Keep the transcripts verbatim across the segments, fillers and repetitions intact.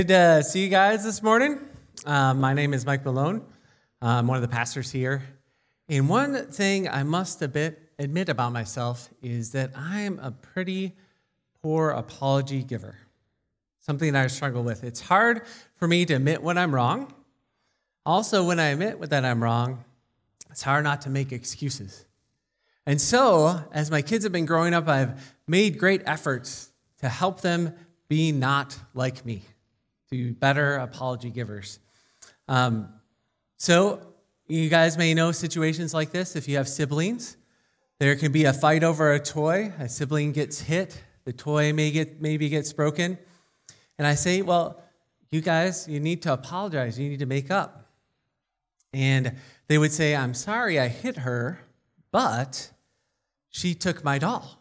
Good to see you guys this morning. Uh, my name is Mike Malone. I'm one of the pastors here. And one thing I must a bit admit about myself is that I am a pretty poor apology giver, something that I struggle with. It's hard for me to admit when I'm wrong. Also, when I admit that I'm wrong, it's hard not to make excuses. And so, as my kids have been growing up, I've made great efforts to help them be not like me, to be better apology givers. Um, so, you guys may know situations like this. If you have siblings, there can be a fight over a toy. A sibling gets hit. The toy may get maybe gets broken. And I say, well, you guys, you need to apologize. You need to make up. And they would say, I'm sorry I hit her, but she took my doll.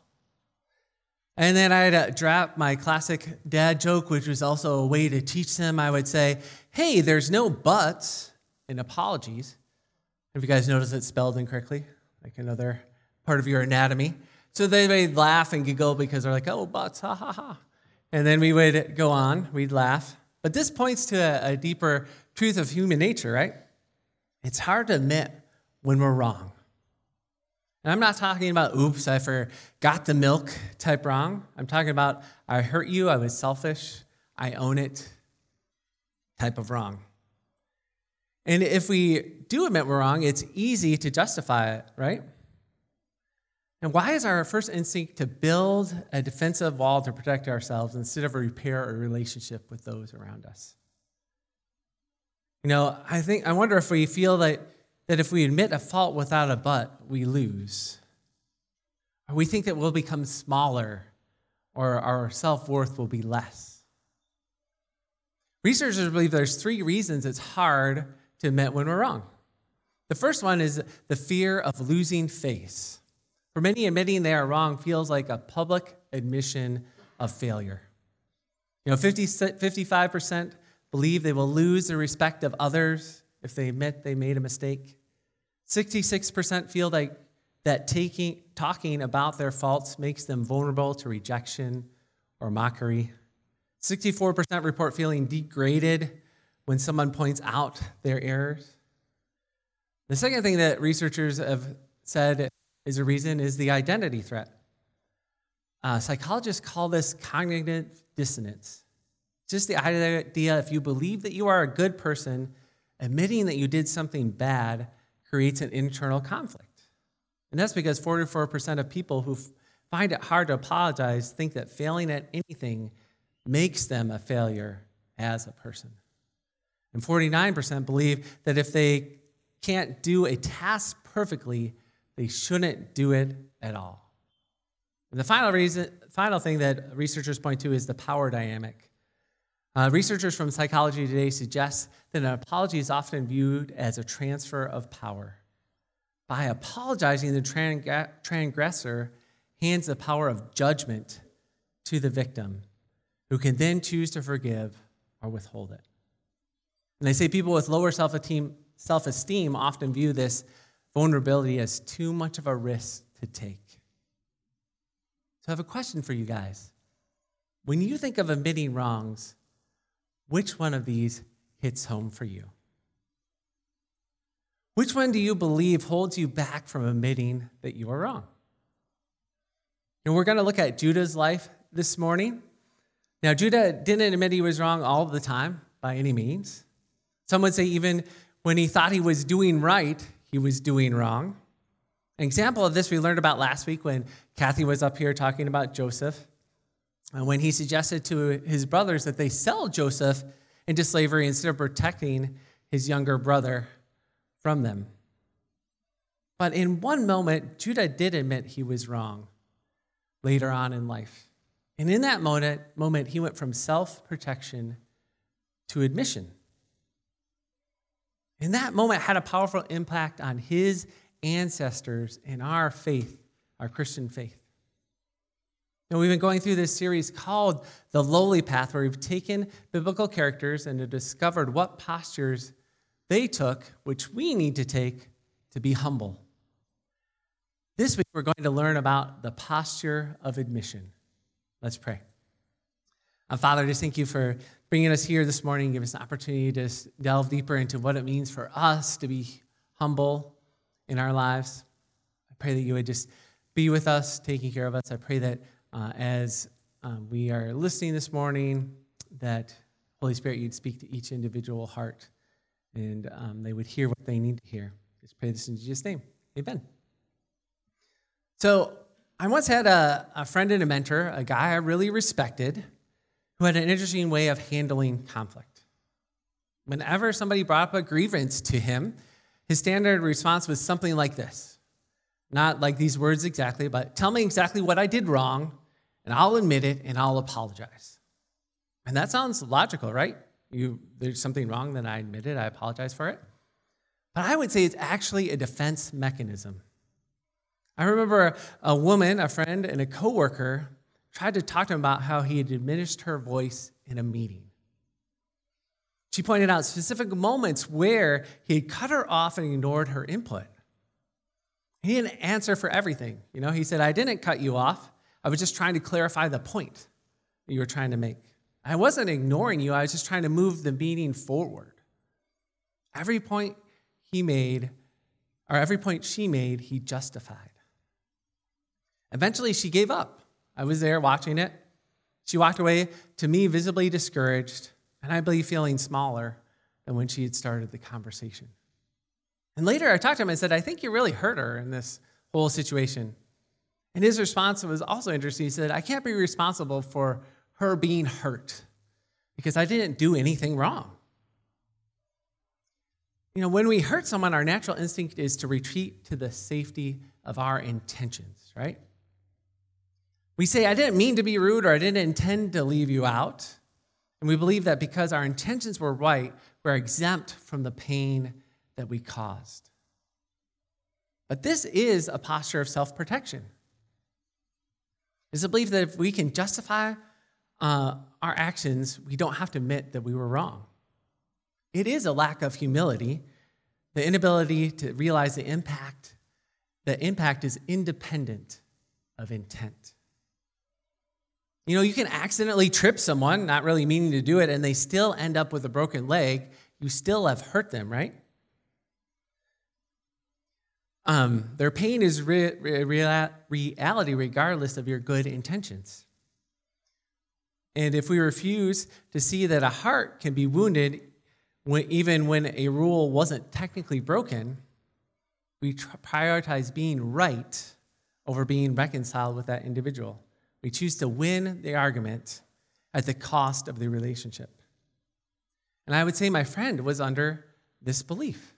And then I'd uh, drop my classic dad joke, which was also a way to teach them. I would say, hey, there's no buts in apologies. Have you guys noticed it's spelled incorrectly? Like another part of your anatomy. So they would laugh and giggle because they're like, oh, buts, ha, ha, ha. And then we would go on, we'd laugh. But this points to a, a deeper truth of human nature, right? It's hard to admit when we're wrong. And I'm not talking about, oops, I forgot the milk type wrong. I'm talking about, I hurt you, I was selfish, I own it type of wrong. And if we do admit we're wrong, it's easy to justify it, right? And why is our first instinct to build a defensive wall to protect ourselves instead of repair a relationship with those around us? You know, I think, I wonder if we feel that that if we admit a fault without a but, we lose. Or we think that we'll become smaller or our self-worth will be less. Researchers believe there's three reasons it's hard to admit when we're wrong. The first one is the fear of losing face. For many, admitting they are wrong feels like a public admission of failure. You know, fifty, fifty-five percent believe they will lose the respect of others if they admit they made a mistake. sixty-six percent feel like that taking, talking about their faults makes them vulnerable to rejection or mockery. sixty-four percent report feeling degraded when someone points out their errors. The second thing that researchers have said is a reason is the identity threat. Uh, psychologists call this cognitive dissonance. Just the idea, if you believe that you are a good person, admitting that you did something bad creates an internal conflict. And that's because forty-four percent of people who find it hard to apologize think that failing at anything makes them a failure as a person. And forty-nine percent believe that if they can't do a task perfectly, they shouldn't do it at all. And the final reason, final thing that researchers point to is the power dynamic. Uh, researchers from Psychology Today suggest that an apology is often viewed as a transfer of power. By apologizing, the trang- transgressor hands the power of judgment to the victim, who can then choose to forgive or withhold it. And they say people with lower self-esteem, self-esteem often view this vulnerability as too much of a risk to take. So I have a question for you guys. When you think of admitting wrongs, which one of these hits home for you? Which one do you believe holds you back from admitting that you are wrong? And we're going to look at Judah's life this morning. Now, Judah didn't admit he was wrong all the time, by any means. Some would say even when he thought he was doing right, he was doing wrong. An example of this we learned about last week when Kathy was up here talking about Joseph. And when he suggested to his brothers that they sell Joseph into slavery instead of protecting his younger brother from them. But in one moment, Judah did admit he was wrong later on in life. And in that moment, moment he went from self-protection to admission. And that moment had a powerful impact on his ancestors and our faith, our Christian faith. And we've been going through this series called The Lowly Path, where we've taken biblical characters and have discovered what postures they took, which we need to take to be humble. This week, we're going to learn about the posture of admission. Let's pray. Uh, Father, just thank you for bringing us here this morning, give us an opportunity to delve deeper into what it means for us to be humble in our lives. I pray that you would just be with us, taking care of us. I pray that uh, as um, we are listening this morning, that Holy Spirit, you'd speak to each individual heart, and um, they would hear what they need to hear. Just pray this in Jesus' name. Amen. So I once had a, a friend and a mentor, a guy I really respected, who had an interesting way of handling conflict. Whenever somebody brought up a grievance to him, his standard response was something like this. Not like these words exactly, but tell me exactly what I did wrong, and I'll admit it, and I'll apologize. And that sounds logical, right? You, there's something wrong, then I admit it, I apologize for it. But I would say it's actually a defense mechanism. I remember a woman, a friend, and a coworker tried to talk to him about how he had diminished her voice in a meeting. She pointed out specific moments where he had cut her off and ignored her input. He didn't answer for everything. You know, he said, I didn't cut you off. I was just trying to clarify the point that you were trying to make. I wasn't ignoring you. I was just trying to move the meeting forward. Every point he made, or every point she made, he justified. Eventually, she gave up. I was there watching it. She walked away, to me, visibly discouraged, and I believe feeling smaller than when she had started the conversation. And later, I talked to him and said, I think you really hurt her in this whole situation. And his response was also interesting. He said, I can't be responsible for her being hurt because I didn't do anything wrong. You know, when we hurt someone, our natural instinct is to retreat to the safety of our intentions, right? We say, I didn't mean to be rude, or I didn't intend to leave you out. And we believe that because our intentions were right, we're exempt from the pain that we caused. But this is a posture of self-protection. It's a belief that if we can justify uh, our actions, we don't have to admit that we were wrong. It is a lack of humility, the inability to realize the impact. The impact is independent of intent. You know, you can accidentally trip someone, not really meaning to do it, and they still end up with a broken leg. You still have hurt them, right? Um, their pain is re- re- reality regardless of your good intentions. And if we refuse to see that a heart can be wounded when, even when a rule wasn't technically broken, we tr- prioritize being right over being reconciled with that individual. We choose to win the argument at the cost of the relationship. And I would say my friend was under this belief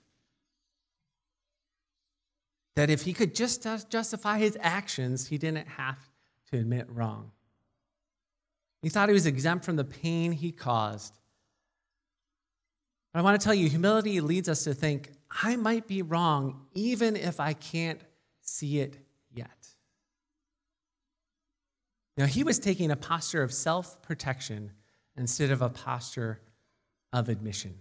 that if he could just justify his actions, he didn't have to admit wrong. He thought he was exempt from the pain he caused. But I want to tell you, humility leads us to think, I might be wrong even if I can't see it yet. Now, he was taking a posture of self-protection instead of a posture of admission.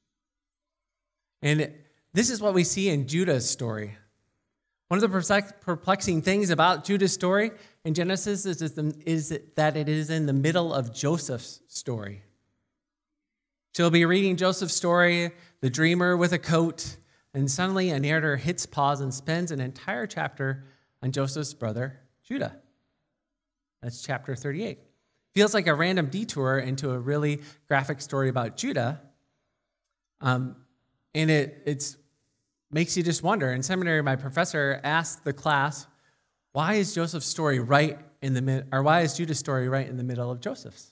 And this is what we see in Judah's story. One of the perplexing things about Judah's story in Genesis is, is that it is in the middle of Joseph's story. She'll be reading Joseph's story, the dreamer with a coat, and suddenly a narrator hits pause and spends an entire chapter on Joseph's brother, Judah. That's chapter thirty-eight. Feels like a random detour into a really graphic story about Judah. Um, and it it's makes you just wonder. In seminary, my professor asked the class, why is Joseph's story right in the mid, or why is Judah's story right in the middle of Joseph's?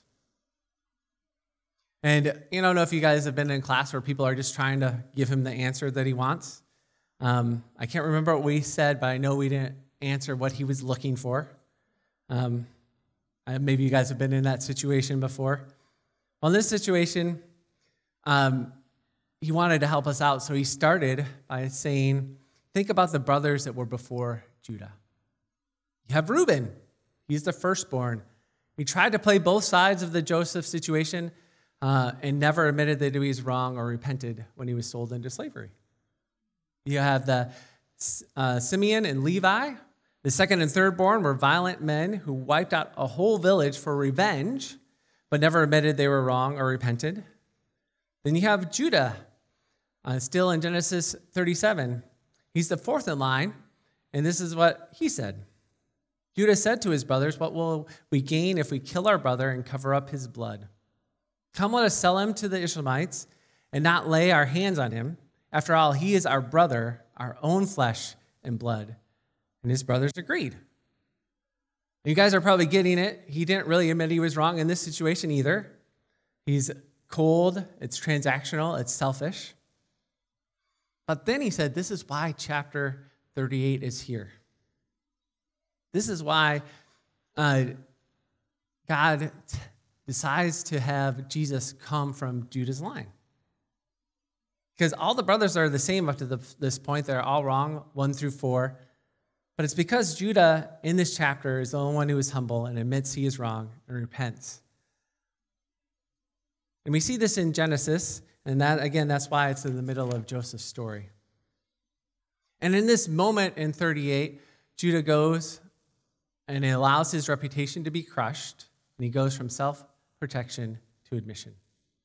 And you know, I don't know if you guys have been in class where people are just trying to give him the answer that he wants. Um, I can't remember what we said, but I know we didn't answer what he was looking for. Um, maybe you guys have been in that situation before. Well, in this situation, um, he wanted to help us out, so he started by saying, think about the brothers that were before Judah. You have Reuben. He's the firstborn. He tried to play both sides of the Joseph situation uh, and never admitted that he was wrong or repented when he was sold into slavery. You have the uh, Simeon and Levi. The second and third born were violent men who wiped out a whole village for revenge, but never admitted they were wrong or repented. Then you have Judah, uh, still in Genesis thirty-seven. He's the fourth in line, and this is what he said. Judah said to his brothers, "What will we gain if we kill our brother and cover up his blood? Come, let us sell him to the Ishmaelites and not lay our hands on him. After all, he is our brother, our own flesh and blood." And his brothers agreed. You guys are probably getting it. He didn't really admit he was wrong in this situation either. He's cold, it's transactional, it's selfish. But then he said, this is why chapter thirty-eight is here. This is why uh, God t- decides to have Jesus come from Judah's line. Because all the brothers are the same up to the, this point. They're all wrong, one through four. But it's because Judah, in this chapter, is the only one who is humble and admits he is wrong and repents. And we see this in Genesis, and that, again, that's why it's in the middle of Joseph's story. And in this moment in thirty-eight, Judah goes and he allows his reputation to be crushed, and he goes from self-protection to admission.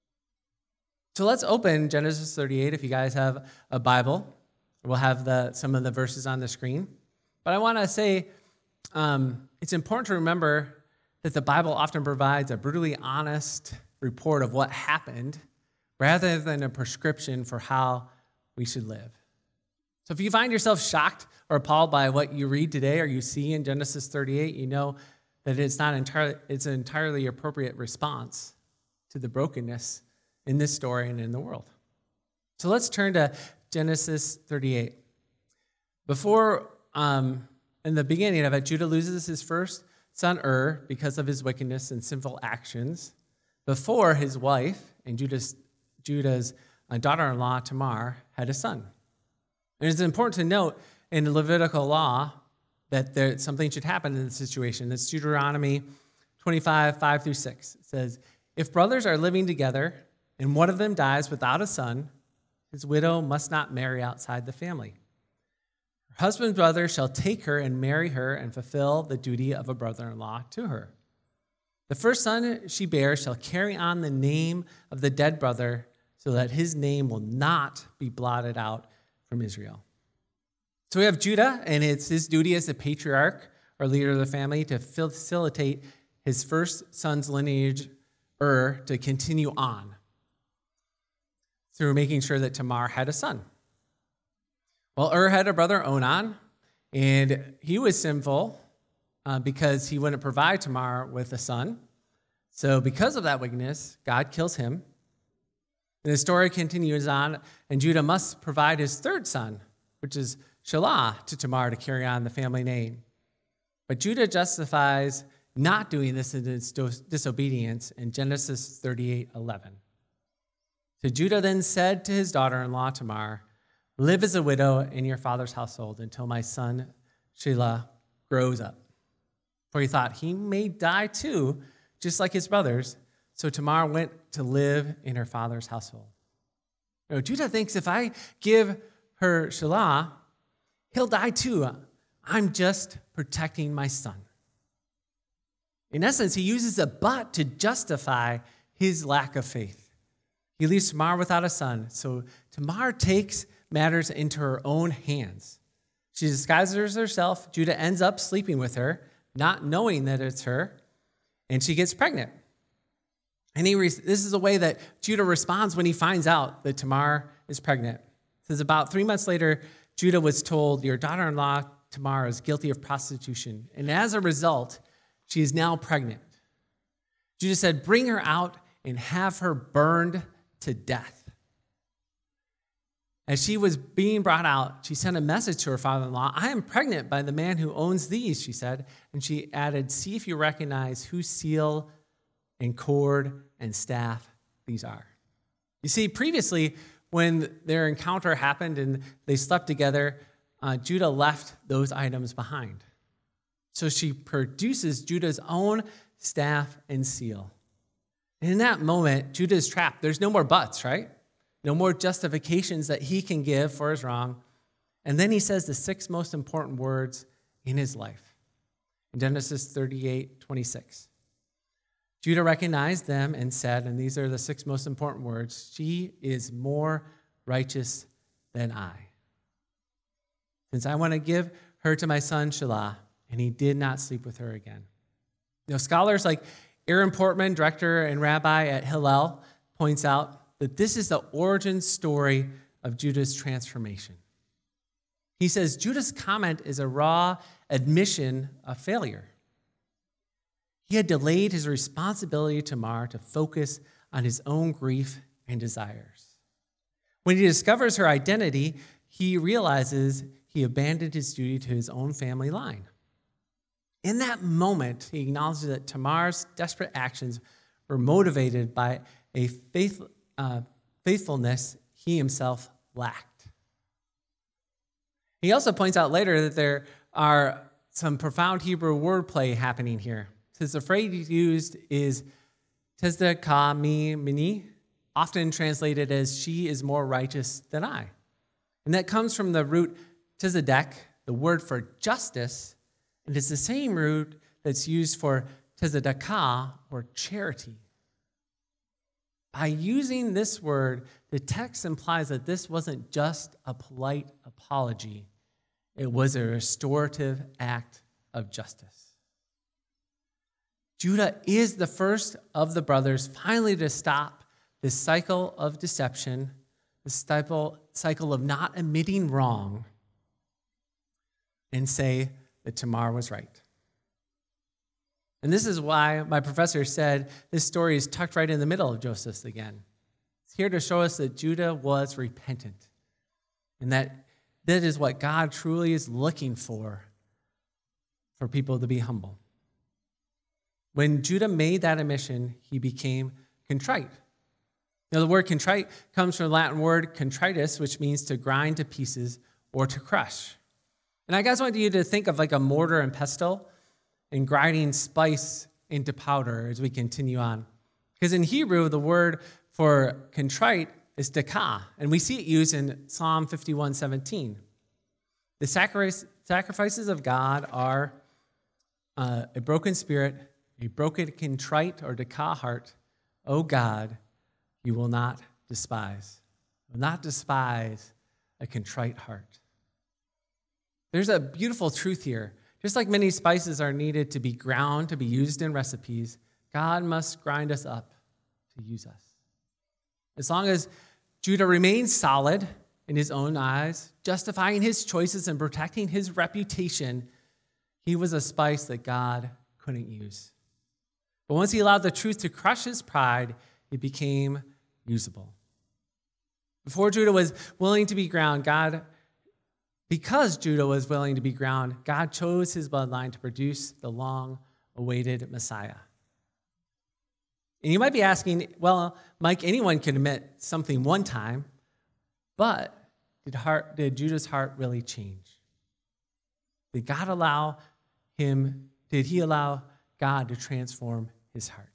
So let's open Genesis thirty-eight if you guys have a Bible. We'll have the, some of the verses on the screen. But I want to say um, it's important to remember that the Bible often provides a brutally honest report of what happened rather than a prescription for how we should live. So if you find yourself shocked or appalled by what you read today or you see in Genesis thirty-eight, you know that it's not entirely, it's an entirely appropriate response to the brokenness in this story and in the world. So let's turn to Genesis thirty-eight. Before, um, in the beginning of it, Judah loses his first son Ur because of his wickedness and sinful actions. Before his wife and Judah's, Judah's uh, daughter-in-law Tamar had a son. And it's important to note in the Levitical law that there, something should happen in this situation. It's Deuteronomy twenty-five, five through six. It says, if brothers are living together and one of them dies without a son, his widow must not marry outside the family. Her husband's brother shall take her and marry her and fulfill the duty of a brother-in-law to her. The first son she bears shall carry on the name of the dead brother so that his name will not be blotted out from Israel. So we have Judah, and it's his duty as the patriarch or leader of the family to facilitate his first son's lineage, Ur, to continue on through making sure that Tamar had a son. Well, Ur had a brother, Onan, and he was sinful uh, because he wouldn't provide Tamar with a son. So because of that wickedness, God kills him. And the story continues on, and Judah must provide his third son, which is Shelah, to Tamar to carry on the family name. But Judah justifies not doing this in his disobedience in Genesis thirty-eight eleven. So Judah then said to his daughter-in-law Tamar, live as a widow in your father's household until my son Shelah grows up. For he thought he may die too, just like his brothers. So Tamar went to live in her father's household. Now, Judah thinks if I give her Shelah, he'll die too. I'm just protecting my son. In essence, he uses a but to justify his lack of faith. He leaves Tamar without a son, so Tamar takes matters into her own hands. She disguises herself. Judah ends up sleeping with her, not knowing that it's her, and she gets pregnant. And he re- this is a way that Judah responds when he finds out that Tamar is pregnant. It says about three months later, Judah was told, your daughter-in-law Tamar is guilty of prostitution, and as a result, she is now pregnant. Judah said, bring her out and have her burned to death. As she was being brought out, she sent a message to her father-in-law, I am pregnant by the man who owns these, she said. And she added, see if you recognize whose seal and cord and staff these are. You see, previously, when their encounter happened and they slept together, uh, Judah left those items behind. So she produces Judah's own staff and seal. And in that moment, Judah is trapped. There's no more buts, right? No more justifications that he can give for his wrong. And then he says the six most important words in his life. In Genesis thirty-eight twenty-six. Judah recognized them and said, and these are the six most important words, "She is more righteous than I, since I want to give her to my son Shelah," and he did not sleep with her again. You know, scholars like Aaron Portman, director and rabbi at Hillel, points out that this is the origin story of Judah's transformation. He says Judah's comment is a raw admission of failure. He had delayed his responsibility to Tamar to focus on his own grief and desires. When he discovers her identity, he realizes he abandoned his duty to his own family line. In that moment, he acknowledges that Tamar's desperate actions were motivated by a faith, uh, faithfulness he himself lacked. He also points out later that there are some profound Hebrew wordplay happening here. Since the phrase used is tezdekah mi mini, often translated as "she is more righteous than I." And that comes from the root tzedek, the word for justice, and it's the same root that's used for tzedakah, or charity. By using this word, the text implies that this wasn't just a polite apology. It was a restorative act of justice. Judah is the first of the brothers finally to stop this cycle of deception, this cycle of not admitting wrong, and say that Tamar was right. And this is why my professor said this story is tucked right in the middle of Joseph's again. It's here to show us that Judah was repentant, and that that is what God truly is looking for, for people to be humble. When Judah made that admission, he became contrite. Now, the word contrite comes from the Latin word contritus, which means to grind to pieces or to crush. And I guys want you to think of like a mortar and pestle and grinding spice into powder as we continue on. Because in Hebrew, the word for contrite is dekah, and we see it used in Psalm fifty-one seventeen. The sacrifices of God are uh, a broken spirit, a broken contrite or dekah heart. O God, you will not despise. You will not despise a contrite heart. There's a beautiful truth here. Just like many spices are needed to be ground, to be used in recipes, God must grind us up to use us. As long as Judah remains solid in his own eyes, justifying his choices and protecting his reputation, he was a spice that God couldn't use. But once he allowed the truth to crush his pride, it became usable. Before Judah was willing to be ground, God, because Judah was willing to be ground, God chose his bloodline to produce the long-awaited Messiah. And you might be asking, well, Mike, anyone can admit something one time, but did, heart, did Judah's heart really change? Did God allow him, did he allow God to transform his heart?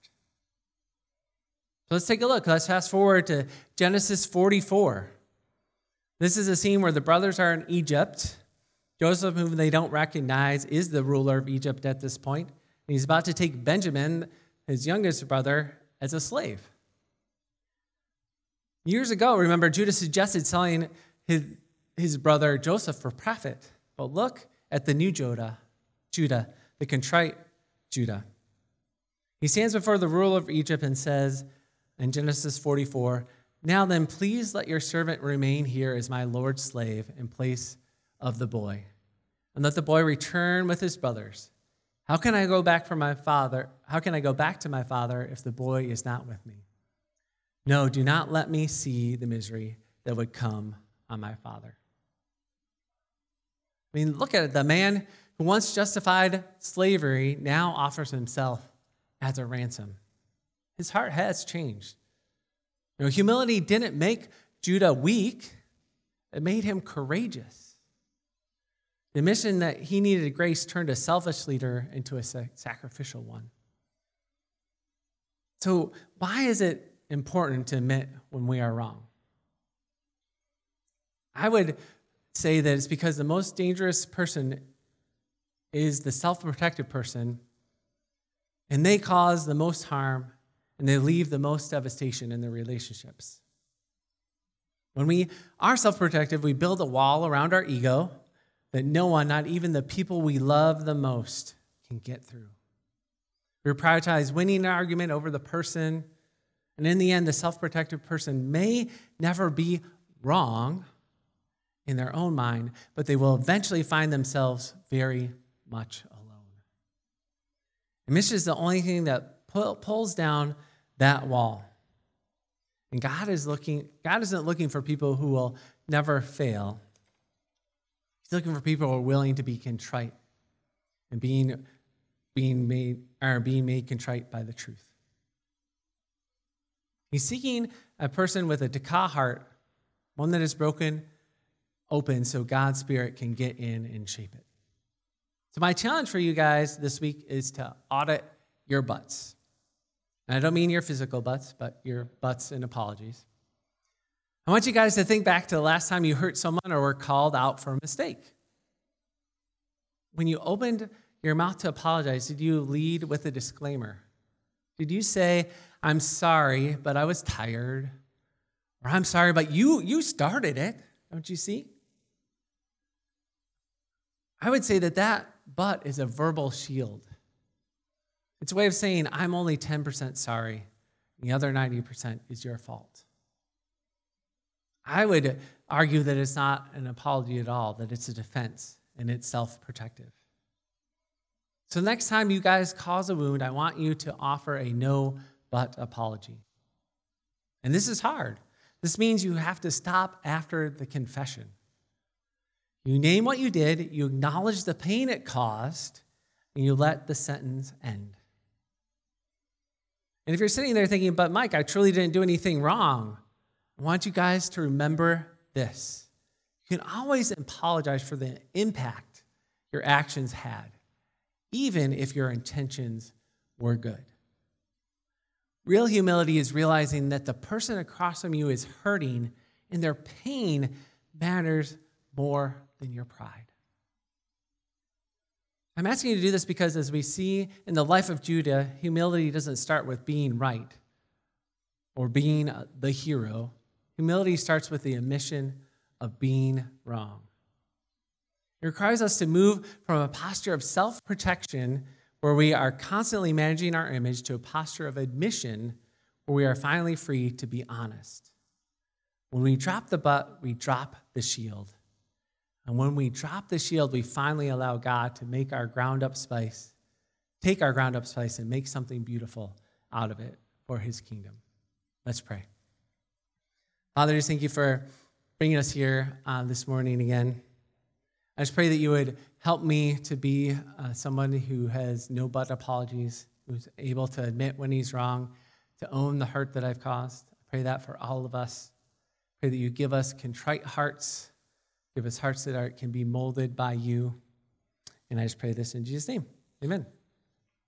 So let's take a look. Let's fast forward to Genesis forty-four. This is a scene where the brothers are in Egypt. Joseph, whom they don't recognize, is the ruler of Egypt at this point. And he's about to take Benjamin, his youngest brother, as a slave. Years ago, remember, Judah suggested selling his, his brother Joseph for profit. But look at the new Judah, Judah, the contrite Judah. He stands before the ruler of Egypt and says in Genesis forty-four, "Now then, please let your servant remain here as my Lord's slave in place of the boy, and let the boy return with his brothers. How can I go back for my father? How can I go back to my father if the boy is not with me? No, do not let me see the misery that would come on my father." I mean, look at it. The man who once justified slavery now offers himself as a ransom. His heart has changed. You know, humility didn't make Judah weak. It made him courageous. The mission that he needed grace turned a selfish leader into a sacrificial one. So why is it important to admit when we are wrong? I would say that it's because the most dangerous person is the self-protective person And they cause the most harm, and they leave the most devastation in their relationships. When we are self-protective, we build a wall around our ego that no one, not even the people we love the most, can get through. We prioritize winning an argument over the person, and in the end, the self-protective person may never be wrong in their own mind, but they will eventually find themselves very much alone. And this is the only thing that pull, pulls down that wall. And God is looking, God isn't looking for people who will never fail. He's looking for people who are willing to be contrite and being, being made or being made contrite by the truth. He's seeking a person with a Taka heart, one that is broken open so God's Spirit can get in and shape it. So my challenge for you guys this week is to audit your butts. And I don't mean your physical butts, but your butts and apologies. I want you guys to think back to the last time you hurt someone or were called out for a mistake. When you opened your mouth to apologize, did you lead with a disclaimer? Did you say, I'm sorry, but I was tired? Or I'm sorry, but you, you started it. Don't you see? I would say that that but is a verbal shield. It's a way of saying, I'm only ten percent sorry. The other ninety percent is your fault. I would argue that it's not an apology at all, that it's a defense, and it's self-protective. So next time you guys cause a wound, I want you to offer a no but apology. And this is hard. This means you have to stop after the confession. You name what you did, you acknowledge the pain it caused, and you let the sentence end. And if you're sitting there thinking, but Mike, I truly didn't do anything wrong, I want you guys to remember this. You can always apologize for the impact your actions had, even if your intentions were good. Real humility is realizing that the person across from you is hurting, and their pain matters more than your pride. I'm asking you to do this because as we see in the life of Judah, humility doesn't start with being right or being the hero. Humility starts with the admission of being wrong. It requires us to move from a posture of self-protection where we are constantly managing our image to a posture of admission where we are finally free to be honest. When we drop the butt, we drop the shield. And when we drop the shield, we finally allow God to make our ground up spice, take our ground up spice and make something beautiful out of it for his kingdom. Let's pray. Father, just thank you for bringing us here uh, this morning again. I just pray that you would help me to be uh, someone who has no but apologies, who's able to admit when he's wrong, to own the hurt that I've caused. I pray that for all of us. I pray that you give us contrite hearts. Give us hearts that are, can be molded by you. And I just pray this in Jesus' name. Amen.